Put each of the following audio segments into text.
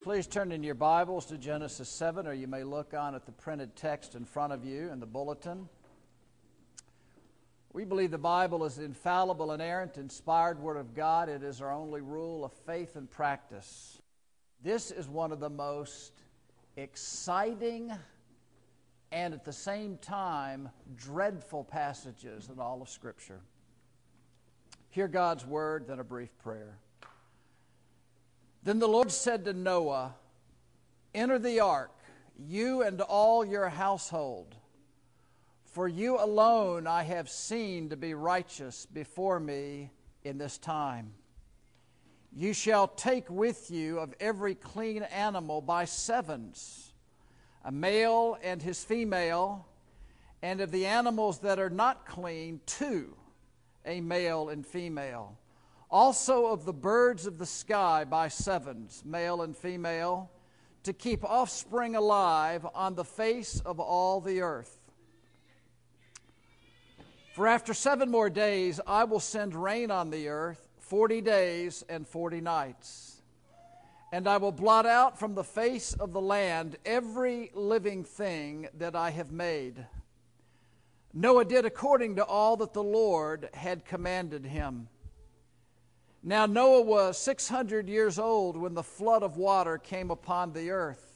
Please turn in your Bibles to Genesis 7, or you may look on at the printed text in front of you in the bulletin. We believe the Bible is the infallible, inerrant, inspired Word of God. It is our only rule of faith and practice. This is one of the most exciting and at the same time dreadful passages in all of Scripture. Hear God's Word, then a brief prayer. Then the Lord said to Noah, "Enter the ark, you and all your household, for you alone I have seen to be righteous before me in this time. You shall take with you of every clean animal by sevens, a male and his female, and of the animals that are not clean, two, a male and female. Also of the birds of the sky by sevens, male and female, to keep offspring alive on the face of all the earth. For after 7 more days I will send rain on the earth, 40 days and 40 nights. And I will blot out from the face of the land every living thing that I have made." Noah did according to all that the Lord had commanded him. Now Noah was 600 years old when the flood of water came upon the earth.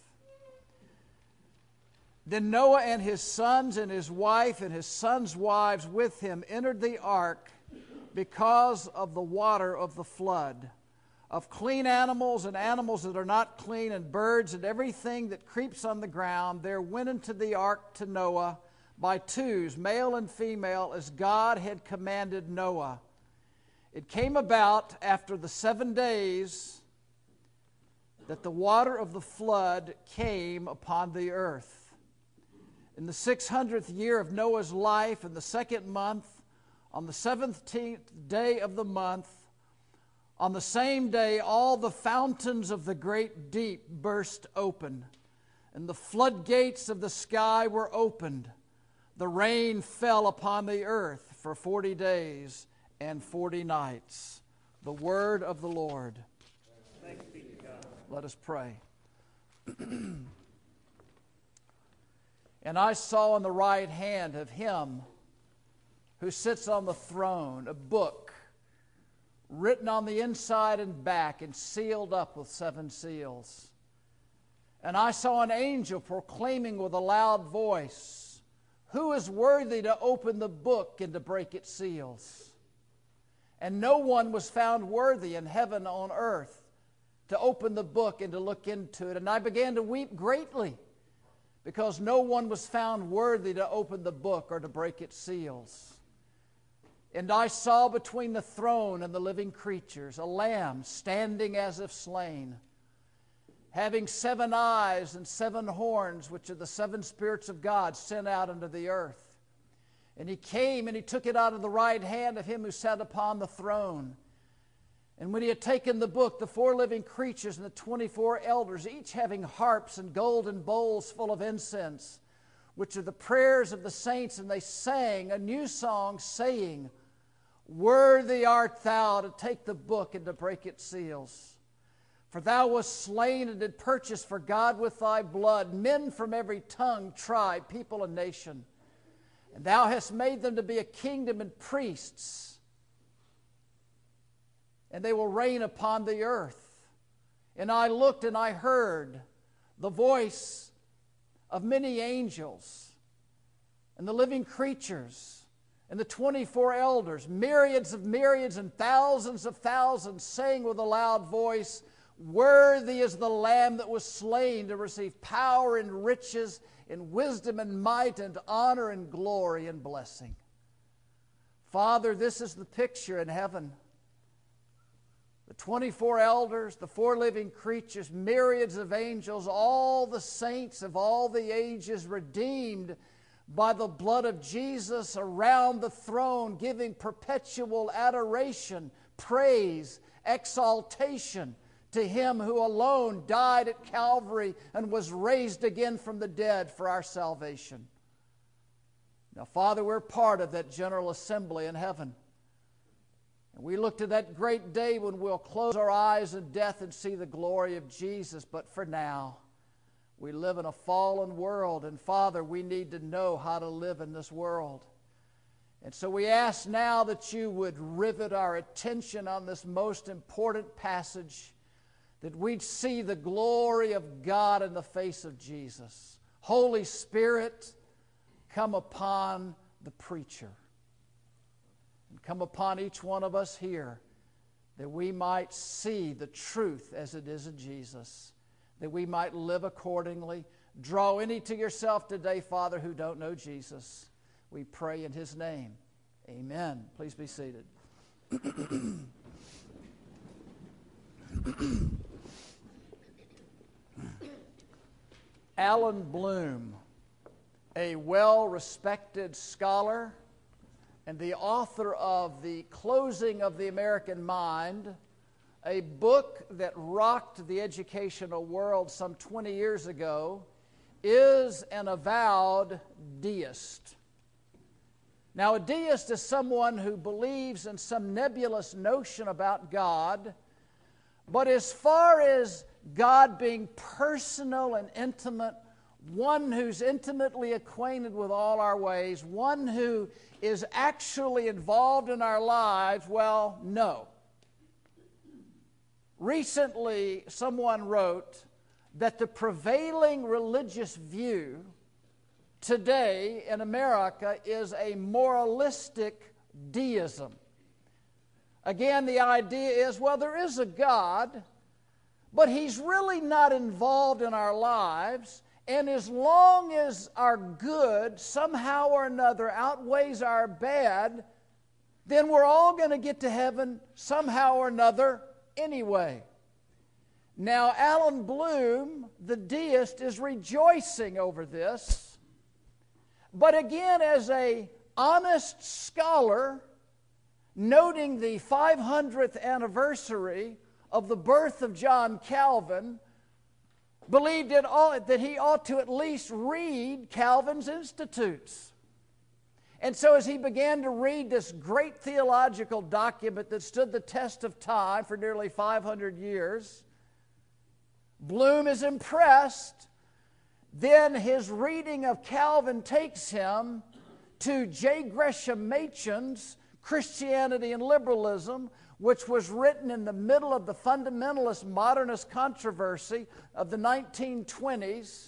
Then Noah and his sons and his wife and his sons' wives with him entered the ark because of the water of the flood. Of clean animals and animals that are not clean, and birds and everything that creeps on the ground, there went into the ark to Noah by twos, male and female, as God had commanded Noah. It came about after the 7 days that the water of the flood came upon the earth. In the 600th year of Noah's life, in the 2nd month, on the 17th day of the month, on the same day all the fountains of the great deep burst open, and the floodgates of the sky were opened. The rain fell upon the earth for 40 days and 40 nights. The word of the Lord. Thanks be to God. Let us pray. And I saw on the right hand of him who sits on the throne a book written on the inside and back and sealed up with 7 seals. And I saw an angel proclaiming with a loud voice, "Who is worthy to open the book and to break its seals?" And no one was found worthy in heaven on earth to open the book and to look into it. And I began to weep greatly, because no one was found worthy to open the book or to break its seals. And I saw between the throne and the living creatures a lamb standing as if slain, having 7 eyes and 7 horns, which are the 7 spirits of God sent out into the earth. And he came and he took it out of the right hand of him who sat upon the throne. And when he had taken the book, the 4 living creatures and the 24 elders, each having harps and golden bowls full of incense, which are the prayers of the saints, and they sang a new song, saying, "Worthy art thou to take the book and to break its seals. For thou wast slain and did purchase for God with thy blood men from every tongue, tribe, people, and nation. And thou hast made them to be a kingdom and priests, and they will reign upon the earth." And I looked and I heard the voice of many angels, and the living creatures, and the 24 elders, myriads of myriads and thousands of thousands, saying with a loud voice, "Worthy is the Lamb that was slain to receive power and riches and wisdom and might and honor and glory and blessing." Father, this is the picture in heaven. The 24 elders, the 4 living creatures, myriads of angels, all the saints of all the ages redeemed by the blood of Jesus around the throne, giving perpetual adoration, praise, exaltation to him who alone died at Calvary and was raised again from the dead for our salvation. Now, Father, we're part of that general assembly in heaven. And we look to that great day when we'll close our eyes in death and see the glory of Jesus. But for now, we live in a fallen world. And Father, we need to know how to live in this world. And so we ask now that you would rivet our attention on this most important passage, that we'd see the glory of God in the face of Jesus. Holy Spirit, come upon the preacher. And come upon each one of us here, that we might see the truth as it is in Jesus, that we might live accordingly. Draw any to yourself today, Father, who don't know Jesus. We pray in his name. Amen. Please be seated. Alan Bloom, a well-respected scholar and the author of The Closing of the American Mind, a book that rocked the educational world some 20 years ago, is an avowed deist. Now, a deist is someone who believes in some nebulous notion about God, but as far as God being personal and intimate, one who's intimately acquainted with all our ways, one who is actually involved in our lives, well, no. Recently, someone wrote that the prevailing religious view today in America is a moralistic deism. Again, the idea is, well, there is a God, but he's really not involved in our lives, and as long as our good somehow or another outweighs our bad, then we're all going to get to heaven somehow or another anyway. Now, Alan Bloom, the deist, is rejoicing over this, but again, as an honest scholar, noting the 500th anniversary of the birth of John Calvin, believed that he ought to at least read Calvin's Institutes. And so as he began to read this great theological document that stood the test of time for nearly 500 years, Bloom is impressed. Then his reading of Calvin takes him to J. Gresham Machen's Christianity and Liberalism, which was written in the middle of the fundamentalist modernist controversy of the 1920s.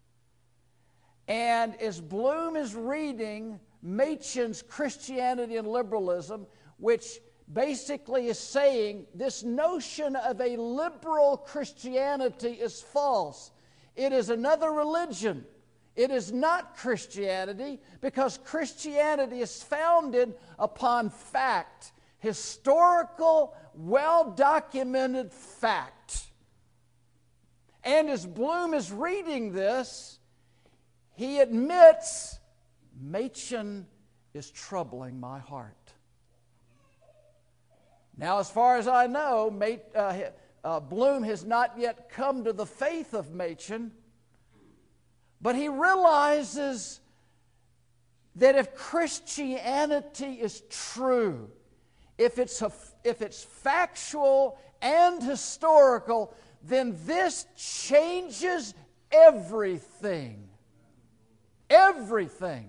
And as Bloom is reading Machen's Christianity and Liberalism, which basically is saying this notion of a liberal Christianity is false. It is another religion. It is not Christianity, because Christianity is founded upon fact. Historical, well-documented fact. And as Bloom is reading this, he admits, Machen is troubling my heart. Now, as far as I know, Bloom has not yet come to the faith of Machen, but he realizes that if Christianity is true, if it's factual and historical, then this changes everything. Everything.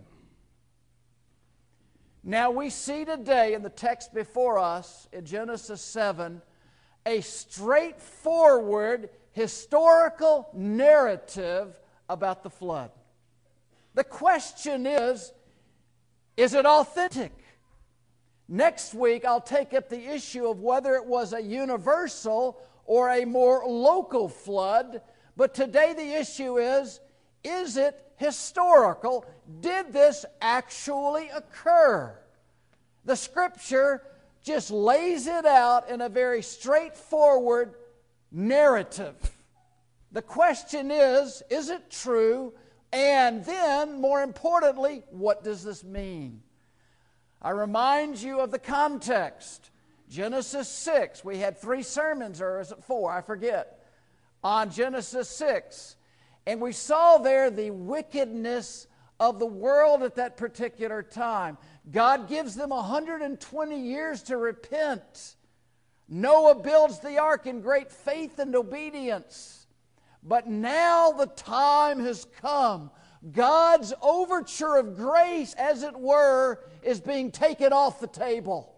Now we see today in the text before us, in Genesis 7, a straightforward historical narrative about the flood. The question is it authentic? Next week, I'll take up the issue of whether it was a universal or a more local flood. But today the issue is it historical? Did this actually occur? The Scripture just lays it out in a very straightforward narrative. The question is it true? And then, more importantly, what does this mean? I remind you of the context. Genesis 6. We had 3 sermons, or is it 4? I forget. On Genesis 6. And we saw there the wickedness of the world at that particular time. God gives them 120 years to repent. Noah builds the ark in great faith and obedience. But now the time has come. God's overture of grace, as it were, is being taken off the table.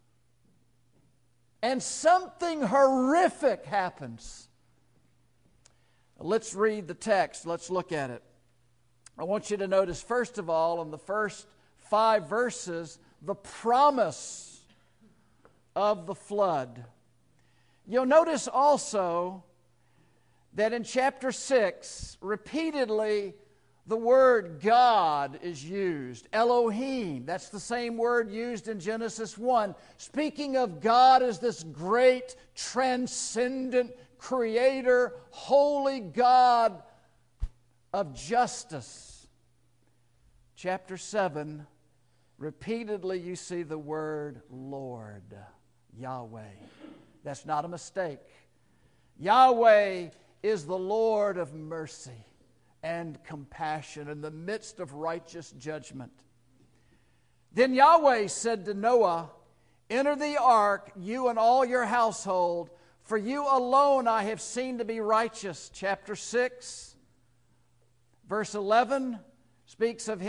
And something horrific happens. Let's read the text. Let's look at it. I want you to notice, first of all, in the first 5 verses, the promise of the flood. You'll notice also that in chapter 6, repeatedly, the word God is used. Elohim, that's the same word used in Genesis 1. Speaking of God as this great, transcendent, creator, holy God of justice. Chapter 7, repeatedly you see the word Lord, Yahweh. That's not a mistake. Yahweh is the Lord of mercy and compassion in the midst of righteous judgment. Then Yahweh said to Noah, "Enter the ark, you and all your household, for you alone I have seen to be righteous." Chapter 6, verse 11 speaks of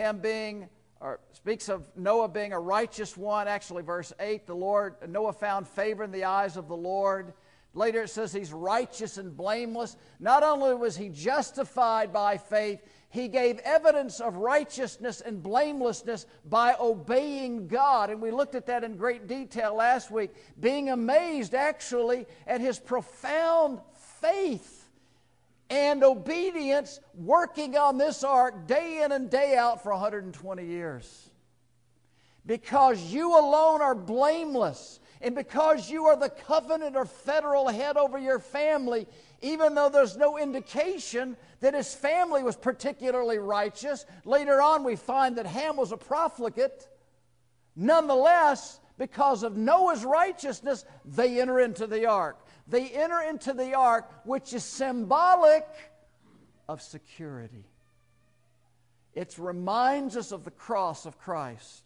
Noah being a righteous one. Actually, verse 8, Noah found favor in the eyes of the Lord. Later it says he's righteous and blameless. Not only was he justified by faith, he gave evidence of righteousness and blamelessness by obeying God. And we looked at that in great detail last week, being amazed actually at his profound faith and obedience working on this ark day in and day out for 120 years. Because you alone are blameless, and because you are the covenant or federal head over your family, even though there's no indication that his family was particularly righteous, later on we find that Ham was a profligate. Nonetheless, because of Noah's righteousness, they enter into the ark. They enter into the ark, which is symbolic of security. It reminds us of the cross of Christ.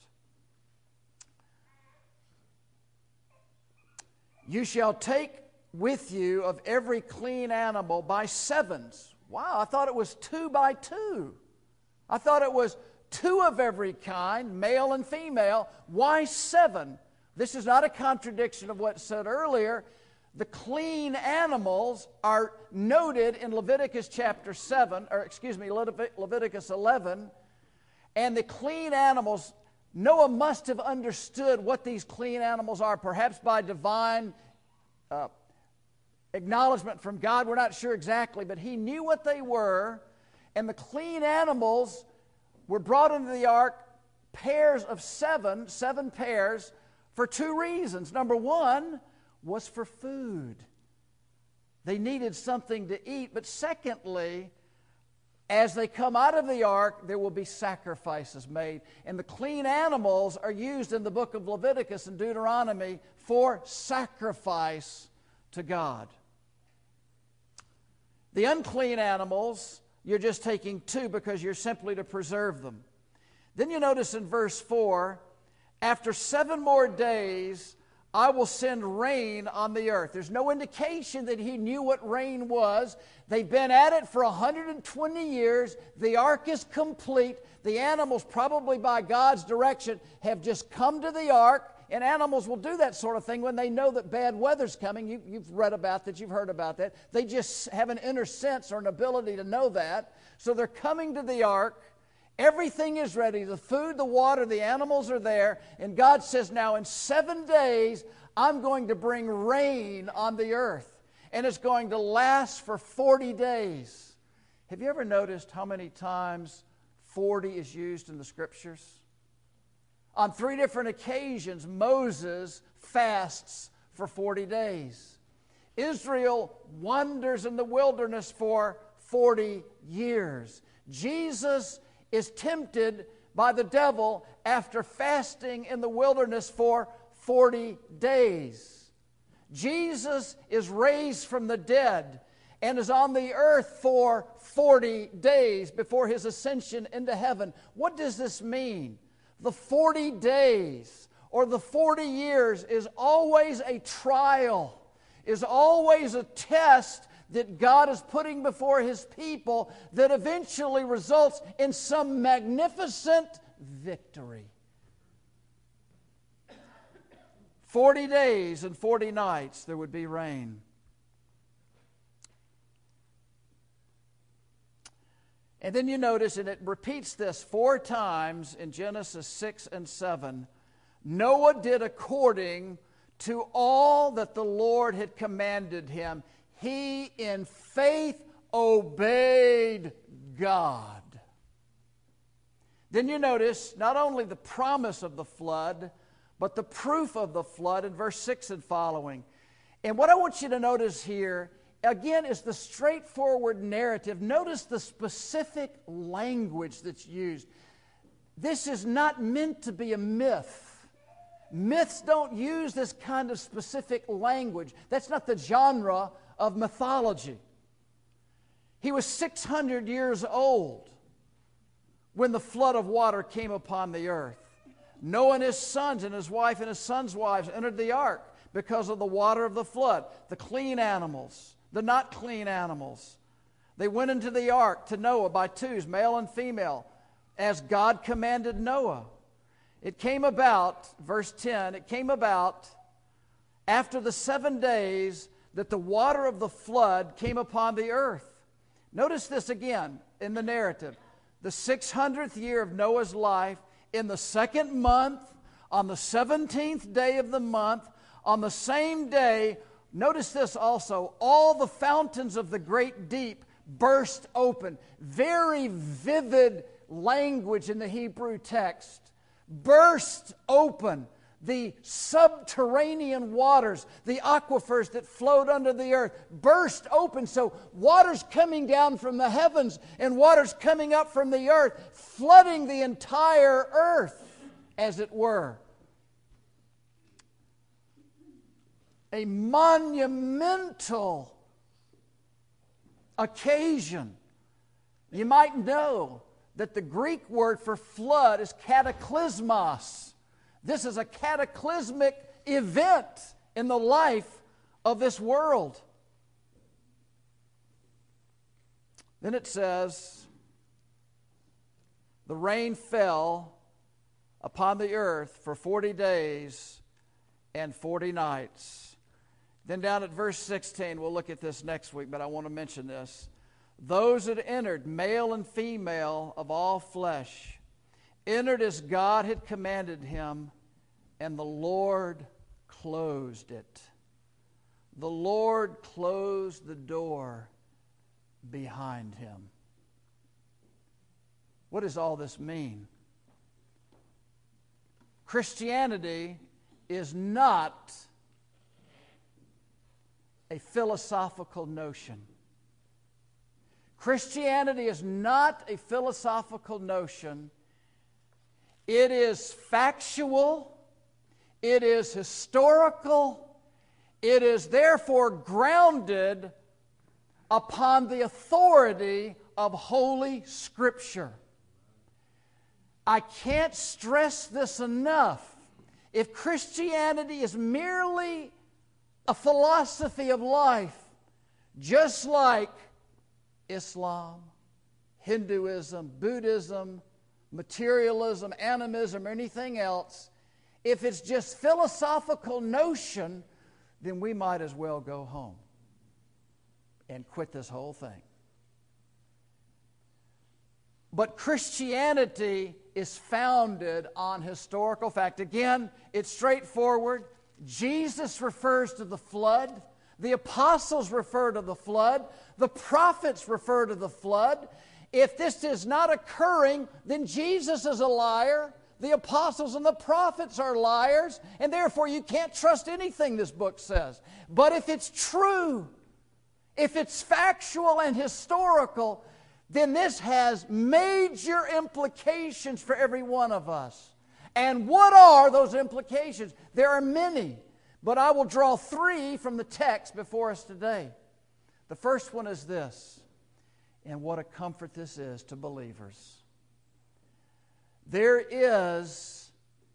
You shall take with you of every clean animal by sevens. Wow, I thought it was 2 by 2. I thought it was 2 of every kind, male and female. Why 7? This is not a contradiction of what's said earlier. The clean animals are noted in Leviticus chapter 7, Leviticus 11. And the clean animals, Noah must have understood what these clean animals are, perhaps by divine acknowledgement from God. We're not sure exactly, but he knew what they were. And the clean animals were brought into the ark, pairs of 7 pairs, for 2 reasons. Number 1 was for food. They needed something to eat. But secondly, as they come out of the ark, there will be sacrifices made. And the clean animals are used in the book of Leviticus and Deuteronomy for sacrifice to God. The unclean animals, you're just taking 2 because you're simply to preserve them. Then you notice in verse 4, after 7 more days, I will send rain on the earth. There's no indication that he knew what rain was. They've been at it for 120 years. The ark is complete. The animals, probably by God's direction, have just come to the ark. And animals will do that sort of thing when they know that bad weather's coming. You've read about that. You've heard about that. They just have an inner sense or an ability to know that. So they're coming to the ark. Everything is ready. The food, the water, the animals are there. And God says, now in 7 days, I'm going to bring rain on the earth. And it's going to last for 40 days. Have you ever noticed how many times 40 is used in the Scriptures? On 3 different occasions, Moses fasts for 40 days. Israel wanders in the wilderness for 40 years. Jesus is tempted by the devil after fasting in the wilderness for 40 days. Jesus is raised from the dead, and is on the earth for 40 days before his ascension into heaven. What does this mean? The 40 days or the 40 years is always a trial, is always a test that God is putting before his people that eventually results in some magnificent victory. 40 days and 40 nights there would be rain. And then you notice, and it repeats this 4 times in Genesis 6 and 7, Noah did according to all that the Lord had commanded him. He in faith obeyed God. Then you notice not only the promise of the flood, but the proof of the flood in verse 6 and following. And what I want you to notice here, again, is the straightforward narrative. Notice the specific language that's used. This is not meant to be a myth. Myths don't use this kind of specific language. That's not the genre of mythology. He was 600 years old when the flood of water came upon the earth. Noah and his sons and his wife and his sons' wives entered the ark because of the water of the flood. The clean animals, the not clean animals. They went into the ark to Noah by twos, male and female, as God commanded Noah. It came about, verse 10, it came about after the 7 days that the water of the flood came upon the earth. Notice this again in the narrative. The 600th year of Noah's life, in the 2nd month, on the 17th day of the month, on the same day, notice this also, all the fountains of the great deep burst open. Very vivid language in the Hebrew text. Burst open. The subterranean waters, the aquifers that flowed under the earth, burst open. So water's coming down from the heavens and water's coming up from the earth, flooding the entire earth, as it were. A monumental occasion. You might know that the Greek word for flood is cataclysmos. This is a cataclysmic event in the life of this world. Then it says, the rain fell upon the earth for 40 days and 40 nights. Then down at verse 16, we'll look at this next week, but I want to mention this. Those that entered, male and female of all flesh, entered as God had commanded him, and the Lord closed it. The Lord closed the door behind him. What does all this mean? Christianity is not a philosophical notion. Christianity is not a philosophical notion. It is factual. It is historical. It is therefore grounded upon the authority of Holy Scripture. I can't stress this enough. If Christianity is merely a philosophy of life, just like Islam, Hinduism, Buddhism, materialism, animism, or anything else, if it's just philosophical notion, then we might as well go home and quit this whole thing. But Christianity is founded on historical fact. Again, it's straightforward. Jesus refers to the flood. The apostles refer to the flood. The prophets refer to the flood. If this is not occurring, then Jesus is a liar. The apostles and the prophets are liars, and therefore you can't trust anything this book says. But if it's true, if it's factual and historical, then this has major implications for every one of us. And what are those implications? There are many, but I will draw 3 from the text before us today. The first one is this, and what a comfort this is to believers. There is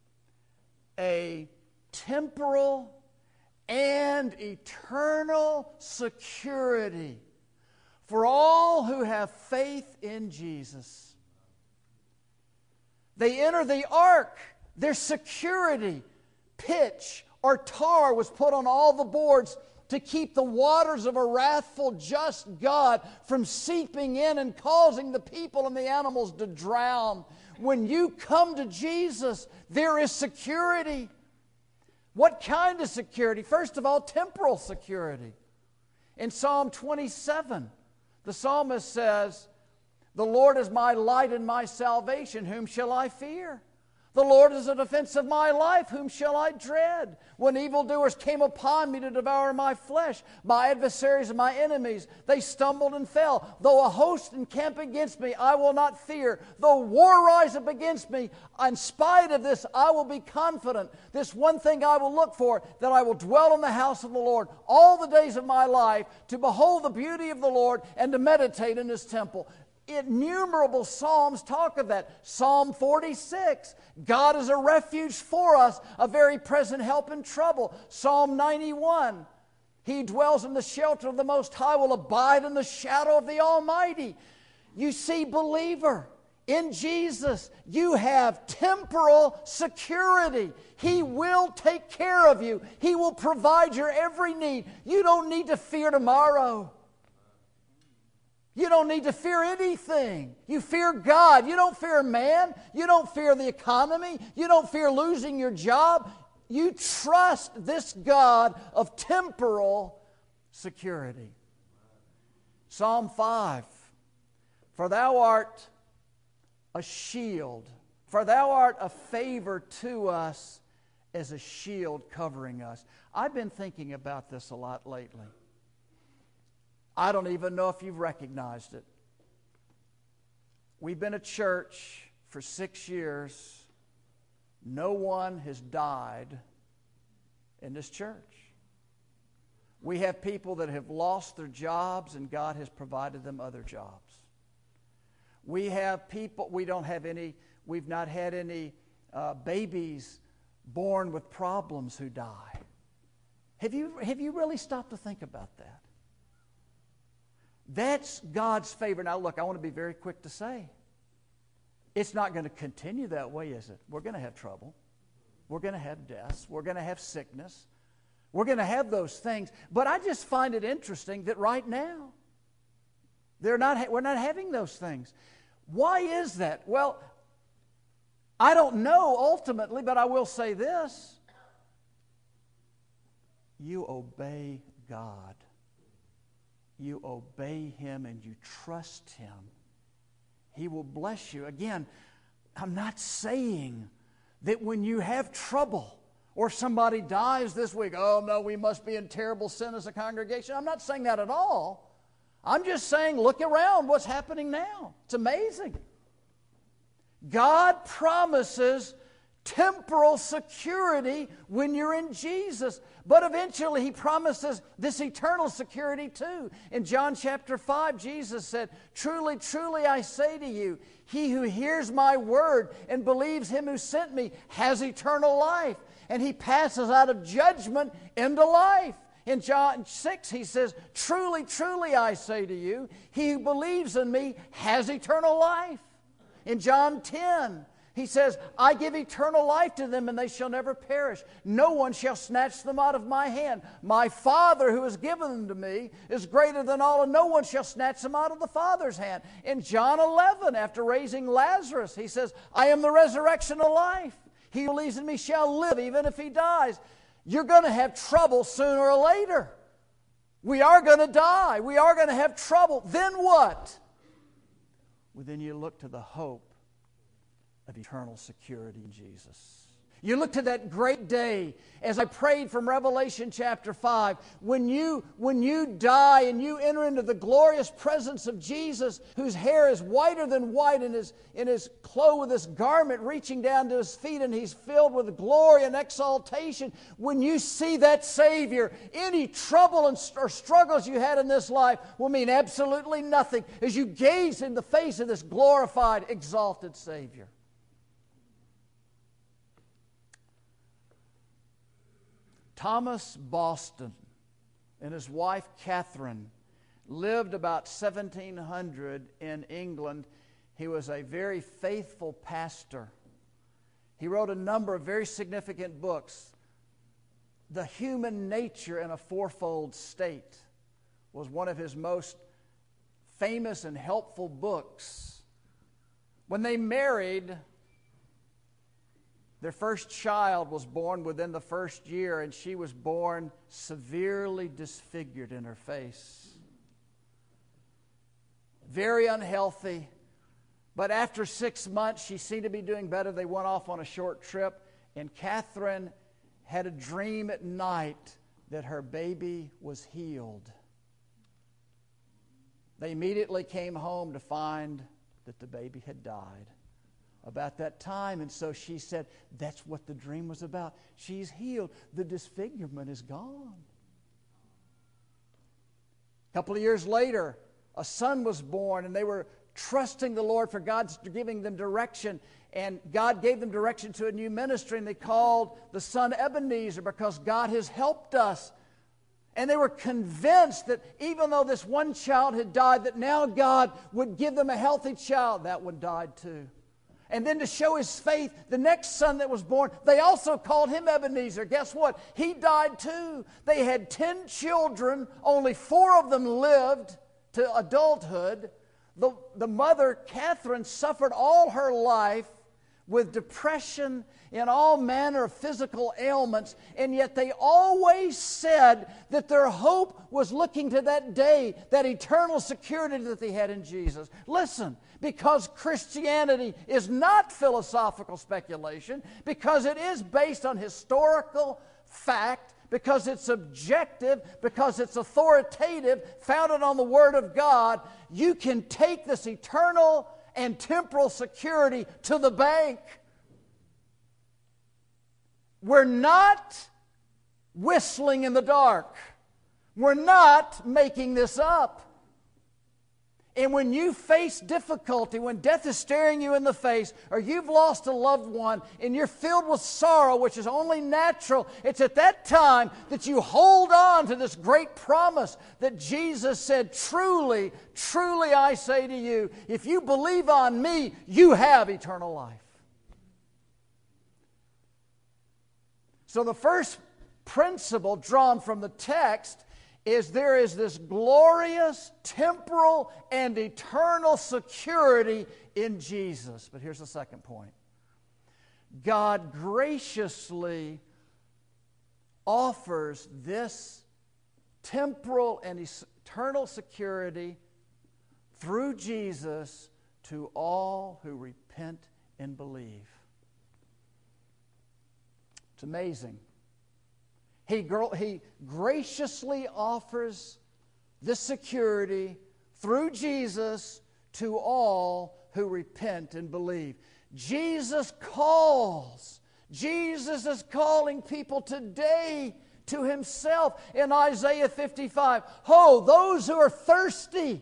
a temporal and eternal security for all who have faith in Jesus. They enter the ark. Their security, pitch or tar, was put on all the boards to keep the waters of a wrathful, just God from seeping in and causing the people and the animals to drown. When you come to Jesus, there is security. What kind of security? First of all, temporal security. In Psalm 27, the psalmist says, "The Lord is my light and my salvation. Whom shall I fear? The Lord is the defense of my life. Whom shall I dread? When evildoers came upon me to devour my flesh, my adversaries and my enemies, they stumbled and fell. Though a host encamp against me, I will not fear. Though war rise up against me, in spite of this, I will be confident. This one thing I will look for, that I will dwell in the house of the Lord all the days of my life, to behold the beauty of the Lord and to meditate in His temple." Innumerable psalms talk of that. Psalm 46, God is a refuge for us, a very present help in trouble. Psalm 91, He dwells in the shelter of the Most High, will abide in the shadow of the Almighty. You see, believer, in Jesus, you have temporal security. He will take care of you. He will provide your every need. You don't need to fear tomorrow. You don't need to fear anything. You fear God. You don't fear man. You don't fear the economy. You don't fear losing your job. You trust this God of temporal security. Psalm 5, "For thou art a shield, for thou art a favor to us as a shield covering us." I've been thinking about this a lot lately. I don't even know if you've recognized it. We've been a church for 6 years. No one has died in this church. We have people that have lost their jobs and God has provided them other jobs. We have people, we've not had any babies born with problems who die. Have you really stopped to think about that? That's God's favor. Now look, I want to be very quick to say, it's not going to continue that way, is it? We're going to have trouble. We're going to have deaths. We're going to have sickness. We're going to have those things. But I just find it interesting that right now, we're not having those things. Why is that? Well, I don't know ultimately, but I will say this. You obey God. You obey Him and you trust Him. He will bless you. Again, I'm not saying that when you have trouble or somebody dies this week, oh no, we must be in terrible sin as a congregation. I'm not saying that at all. I'm just saying look around what's happening now. It's amazing. God promises temporal security when you're in Jesus. But eventually He promises this eternal security too. In John chapter 5, Jesus said, "Truly, truly, I say to you, he who hears my word and believes Him who sent me has eternal life, and he passes out of judgment into life." In John 6, He says, "Truly, truly, I say to you, he who believes in me has eternal life." In John 10, He says, "I give eternal life to them, and they shall never perish. No one shall snatch them out of my hand. My Father who has given them to me is greater than all, and no one shall snatch them out of the Father's hand." In John 11, after raising Lazarus, He says, "I am the resurrection of life. He who believes in me shall live, even if he dies." You're going to have trouble sooner or later. We are going to die. We are going to have trouble. Then what? Well, then you look to the hope of eternal security in Jesus. You look to that great day, as I prayed from Revelation chapter 5, when you die and you enter into the glorious presence of Jesus, whose hair is whiter than white, and is clothed with this garment reaching down to his feet, and he's filled with glory and exaltation. When you see that Savior, any trouble or struggles you had in this life will mean absolutely nothing as you gaze in the face of this glorified, exalted Savior. Thomas Boston and his wife Catherine lived about 1700 in England. He was a very faithful pastor. He wrote a number of very significant books. The Human Nature in a Fourfold State was one of his most famous and helpful books. When they married, their first child was born within the first year, and she was born severely disfigured in her face. Very unhealthy. But after 6 months, she seemed to be doing better. They went off on a short trip, and Catherine had a dream at night that her baby was healed. They immediately came home to find that the baby had died about that time. And so she said, that's what the dream was about. She's healed. The disfigurement is gone. A couple of years later, a son was born, and they were trusting the Lord for God's giving them direction. And God gave them direction to a new ministry, and they called the son Ebenezer, because God has helped us. And they were convinced that even though this one child had died, that now God would give them a healthy child. That one died too. And then to show his faith, the next son that was born, they also called him Ebenezer. Guess what? He died too. They had 10 children. Only 4 of them lived to adulthood. The mother, Catherine, suffered all her life with depression and all manner of physical ailments, and yet they always said that their hope was looking to that day, that eternal security that they had in Jesus. Listen, because Christianity is not philosophical speculation, because it is based on historical fact, because it's objective, because it's authoritative, founded on the Word of God, you can take this eternal and temporal security to the bank. We're not whistling in the dark. We're not making this up. And when you face difficulty, when death is staring you in the face, or you've lost a loved one, and you're filled with sorrow, which is only natural, it's at that time that you hold on to this great promise that Jesus said, truly, truly I say to you, if you believe on me, you have eternal life. So the first principle drawn from the text is there is this glorious, temporal, and eternal security in Jesus. But here's the second point. God graciously offers this temporal and eternal security through Jesus to all who repent and believe. It's amazing. He graciously offers this security through Jesus to all who repent and believe. Jesus calls. Jesus is calling people today to Himself. In Isaiah 55, ho, those who are thirsty,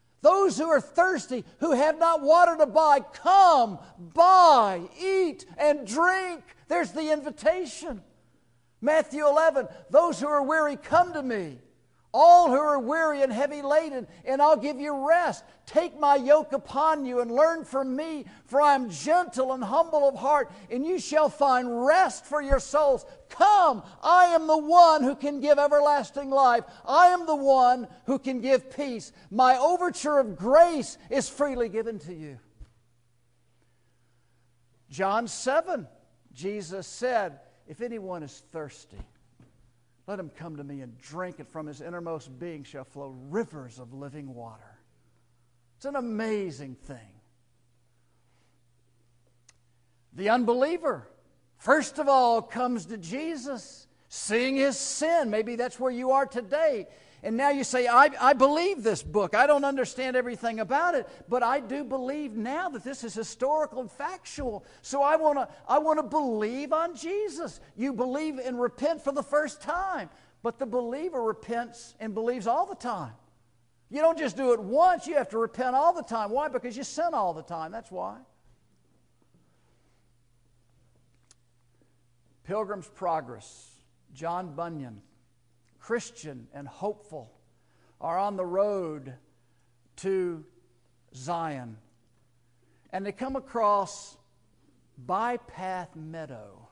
who have not water to buy, come, buy, eat, and drink. There's the invitation. Matthew 11, those who are weary, come to me. All who are weary and heavy laden, and I'll give you rest. Take my yoke upon you and learn from me, for I am gentle and humble of heart, and you shall find rest for your souls. Come, I am the one who can give everlasting life. I am the one who can give peace. My overture of grace is freely given to you. John 7, Jesus said, if anyone is thirsty, let him come to me and drink, and from his innermost being shall flow rivers of living water. It's an amazing thing. The unbeliever first of all comes to Jesus, seeing his sin. Maybe that's where you are today. And now you say, I believe this book. I don't understand everything about it, but I do believe now that this is historical and factual. So I want to believe on Jesus. You believe and repent for the first time, but the believer repents and believes all the time. You don't just do it once, you have to repent all the time. Why? Because you sin all the time. That's why. Pilgrim's Progress, John Bunyan, Christian and hopeful, are on the road to Zion. And they come across Bypath Meadow.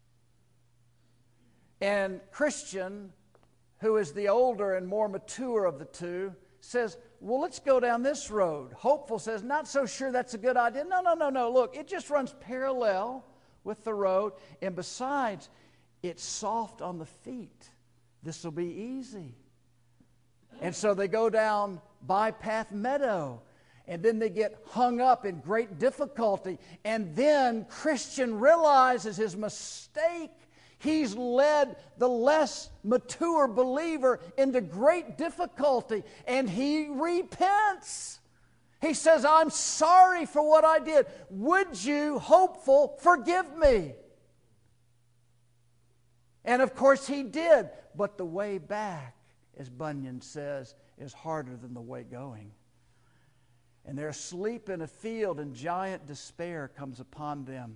And Christian, who is the older and more mature of the two, says, well, let's go down this road. Hopeful says, not so sure that's a good idea. No. Look, it just runs parallel with the road. And besides, it's soft on the feet. This will be easy. And so they go down Bypath Meadow. And then they get hung up in great difficulty. And then Christian realizes his mistake. He's led the less mature believer into great difficulty. And he repents. He says, I'm sorry for what I did. Would you, hopeful, forgive me? And of course he did. But the way back, as Bunyan says, is harder than the way going. And they're asleep in a field, and giant despair comes upon them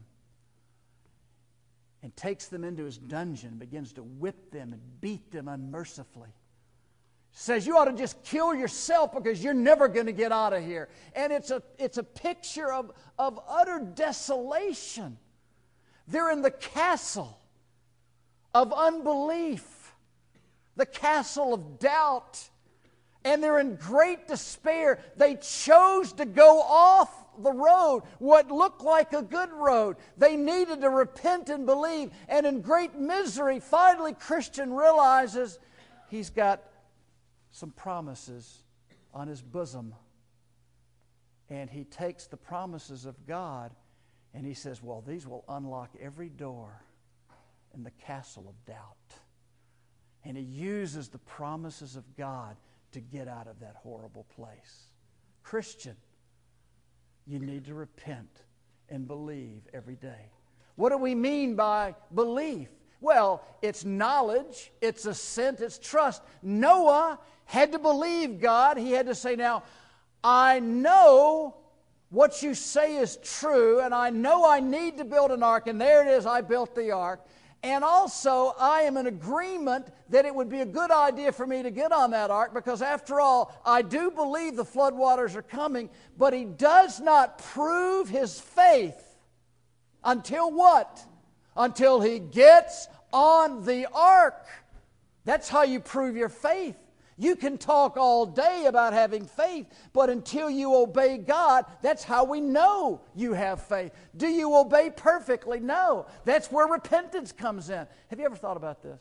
and takes them into his dungeon, begins to whip them and beat them unmercifully. Says, you ought to just kill yourself because you're never going to get out of here. And it's a picture of utter desolation. They're in the castle of unbelief, the castle of doubt, and they're in great despair. They chose to go off the road, what looked like a good road. They needed to repent and believe, and in great misery, finally Christian realizes he's got some promises on his bosom, and he takes the promises of God and he says, well, these will unlock every door in the castle of doubt. And he uses the promises of God to get out of that horrible place. Christian, you need to repent and believe every day. What do we mean by belief? Well, it's knowledge, it's assent, it's trust. Noah had to believe God. He had to say, now, I know what you say is true, and I know I need to build an ark, and there it is, I built the ark. And also, I am in agreement that it would be a good idea for me to get on that ark because, after all, I do believe the floodwaters are coming, but he does not prove his faith until what? Until he gets on the ark. That's how you prove your faith. You can talk all day about having faith, but until you obey God, that's how we know you have faith. Do you obey perfectly? No. That's where repentance comes in. Have you ever thought about this?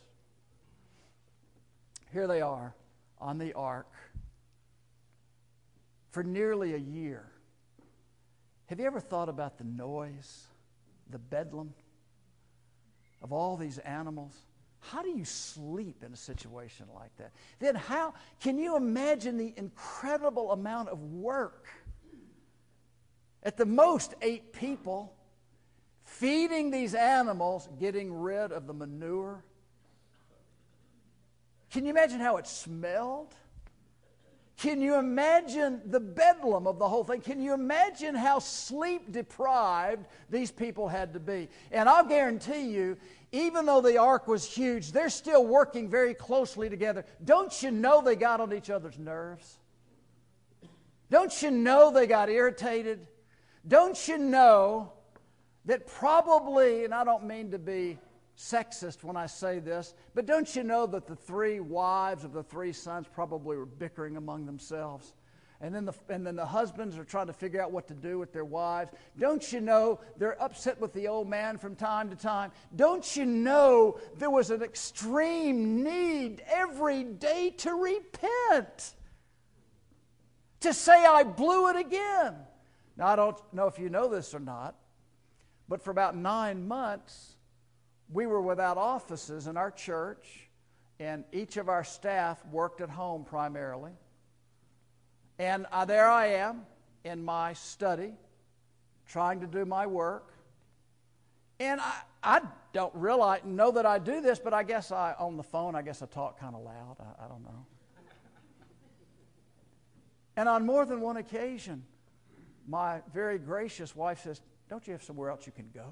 Here they are on the ark for nearly a year. Have you ever thought about the noise, the bedlam of all these animals? How do you sleep in a situation like that? Then how can you imagine the incredible amount of work? At the most 8 people feeding these animals, getting rid of the manure. Can you imagine how it smelled? Can you imagine the bedlam of the whole thing? Can you imagine how sleep deprived these people had to be? And I'll guarantee you, even though the ark was huge, they're still working very closely together. Don't you know they got on each other's nerves? Don't you know they got irritated? Don't you know that probably, and I don't mean to be sexist when I say this, but don't you know that the 3 wives of the 3 sons probably were bickering among themselves? And then the husbands are trying to figure out what to do with their wives. Don't you know they're upset with the old man from time to time? Don't you know there was an extreme need every day to repent? To say, I blew it again. Now, I don't know if you know this or not, but for about 9 months, we were without offices in our church, and each of our staff worked at home primarily. And there I am in my study, trying to do my work. And I don't know that I do this, but I guess on the phone, I guess I talk kind of loud. I don't know. And on more than one occasion, my very gracious wife says, "Don't you have somewhere else you can go?"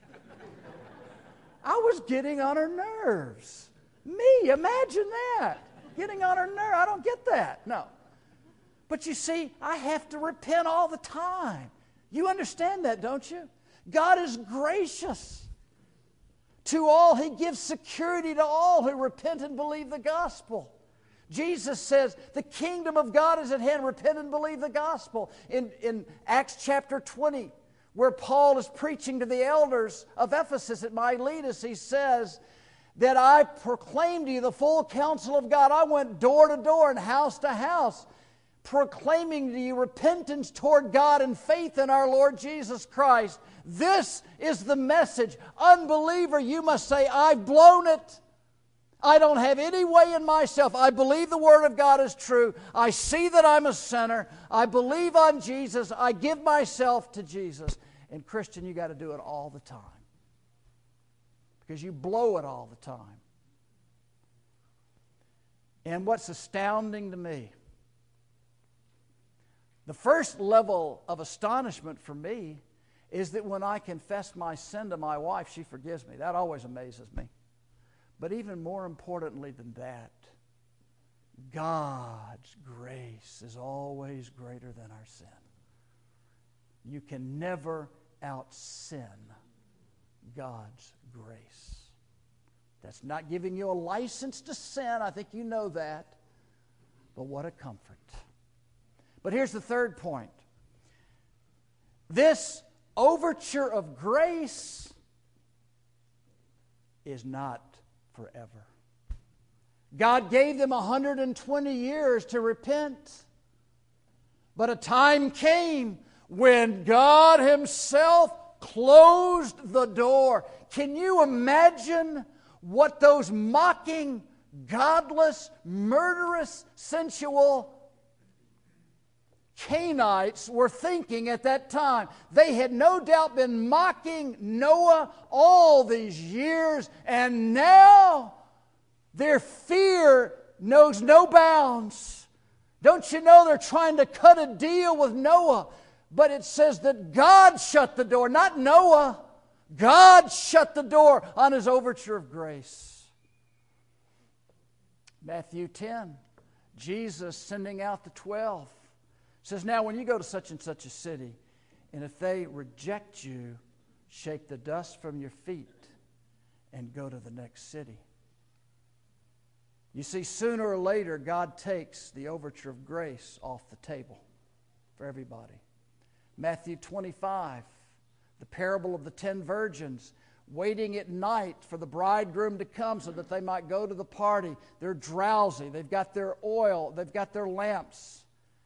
I was getting on her nerves. Me, imagine that. Getting on her nerves. I don't get that. No. But you see, I have to repent all the time. You understand that, don't you? God is gracious to all. He gives security to all who repent and believe the gospel. Jesus says, the kingdom of God is at hand. Repent and believe the gospel. In Acts chapter 20, where Paul is preaching to the elders of Ephesus at Miletus, he says that I proclaimed to you the full counsel of God. I went door to door and house to house, proclaiming to you repentance toward God and faith in our Lord Jesus Christ. This is the message. Unbeliever, you must say, I've blown it. I don't have any way in myself. I believe the Word of God is true. I see that I'm a sinner. I believe on Jesus. I give myself to Jesus. And Christian, you got to do it all the time, because you blow it all the time. And what's astounding to me, the first level of astonishment for me is that when I confess my sin to my wife, she forgives me. That always amazes me. But even more importantly than that, God's grace is always greater than our sin. You can never out-sin God's grace. That's not giving you a license to sin. I think you know that. But what a comfort. But here's the third point. This overture of grace is not forever. God gave them 120 years to repent. But a time came when God Himself closed the door. Can you imagine what those mocking, godless, murderous, sensual Canaanites were thinking at that time? They had no doubt been mocking Noah all these years, and now their fear knows no bounds. Don't you know they're trying to cut a deal with Noah? But it says that God shut the door, not Noah. God shut the door on His overture of grace. Matthew 10, Jesus sending out the 12. Says, now when you go to such and such a city, and if they reject you, shake the dust from your feet and go to the next city. You see, sooner or later, God takes the overture of grace off the table for everybody. Matthew 25, the parable of the 10 virgins, waiting at night for the bridegroom to come so that they might go to the party. They're drowsy. They've got their oil. They've got their lamps.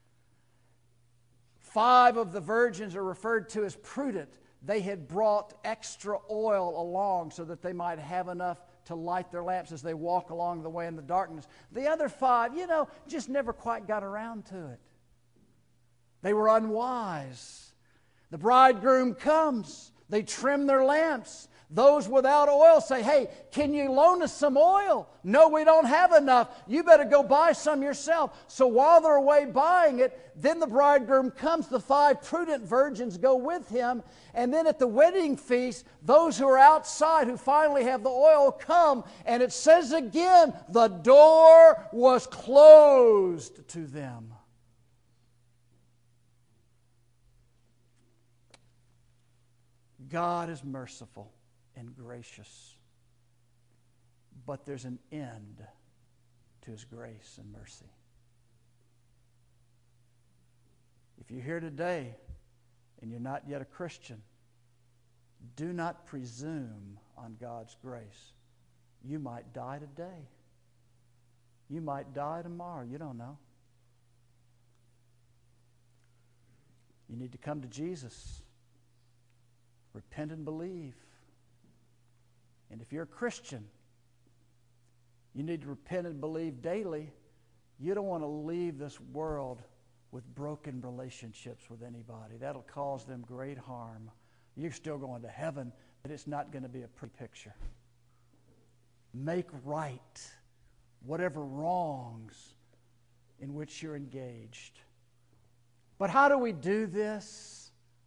5 of the virgins are referred to as prudent. They had brought extra oil along so that they might have enough to light their lamps as they walk along the way in the darkness. The other 5, just never quite got around to it. They were unwise. The bridegroom comes. They trim their lamps. Those without oil say, hey, can you loan us some oil? No, we don't have enough. You better go buy some yourself. So while they're away buying it, then the bridegroom comes. The 5 prudent virgins go with him. And then at the wedding feast, those who are outside who finally have the oil come. And it says again, the door was closed to them. God is merciful and gracious, but there's an end to His grace and mercy. If you're here today and you're not yet a Christian, do not presume on God's grace. You might die today. You might die tomorrow. You don't know. You need to come to Jesus. Repent and believe. And if you're a Christian, you need to repent and believe daily. You don't want to leave this world with broken relationships with anybody. That'll cause them great harm. You're still going to heaven, but it's not going to be a pretty picture. Make right whatever wrongs in which you're engaged. But how do we do this?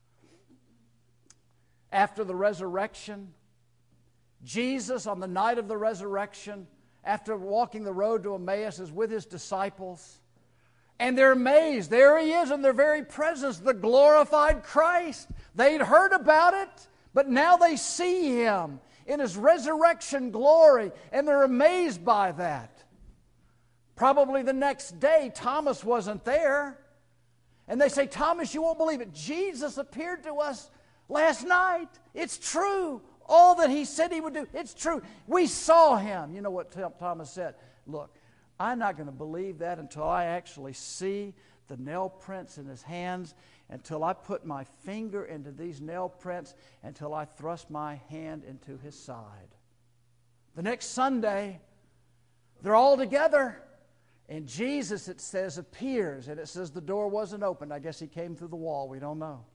After the resurrection, Jesus, on the night of the resurrection, after walking the road to Emmaus, is with his disciples. And they're amazed. There he is in their very presence, the glorified Christ. They'd heard about it, but now they see him in his resurrection glory, and they're amazed by that. Probably the next day, Thomas wasn't there. And they say, Thomas, you won't believe it. Jesus appeared to us last night. It's true. All that he said he would do, it's true. We saw him. You know what Thomas said? Look, I'm not going to believe that until I actually see the nail prints in his hands, until I put my finger into these nail prints, until I thrust my hand into his side. The next Sunday, they're all together, and Jesus, it says, appears, and it says the door wasn't open. I guess he came through the wall. We don't know.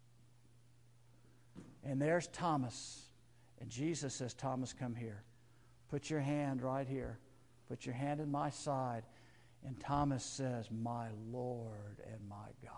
And there's Thomas. And Jesus says, Thomas, come here. Put your hand right here. Put your hand in my side. And Thomas says, my Lord and my God.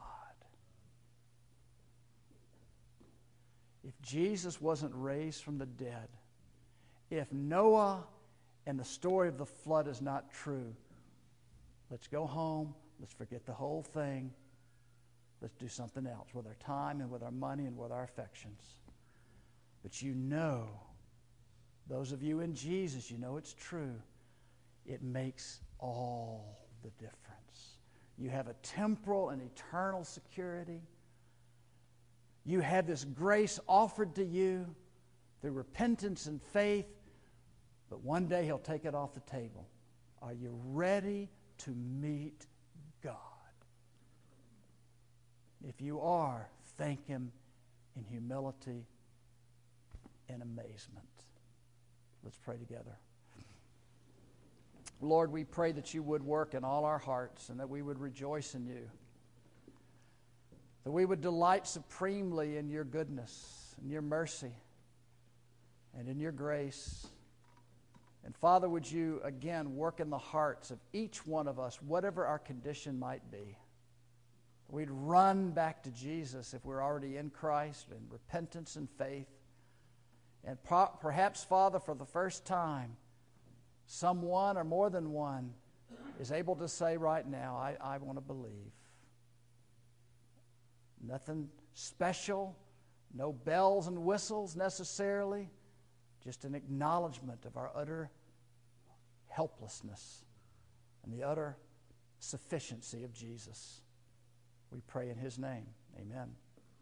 If Jesus wasn't raised from the dead, if Noah and the story of the flood is not true, let's go home. Let's forget the whole thing. Let's do something else with our time and with our money and with our affections. But you know, those of you in Jesus, you know it's true. It makes all the difference. You have a temporal and eternal security. You have this grace offered to you through repentance and faith, but one day he'll take it off the table. Are you ready to meet God? If you are, thank him in humility and amazement. Let's pray together. Lord, we pray that you would work in all our hearts and that we would rejoice in you. That we would delight supremely in your goodness and your mercy and in your grace. And Father, would you again work in the hearts of each one of us, whatever our condition might be. We'd run back to Jesus if we're already in Christ in repentance and faith. And perhaps, Father, for the first time, someone or more than one is able to say right now, I want to believe. Nothing special, no bells and whistles necessarily, just an acknowledgement of our utter helplessness and the utter sufficiency of Jesus. We pray in his name. Amen.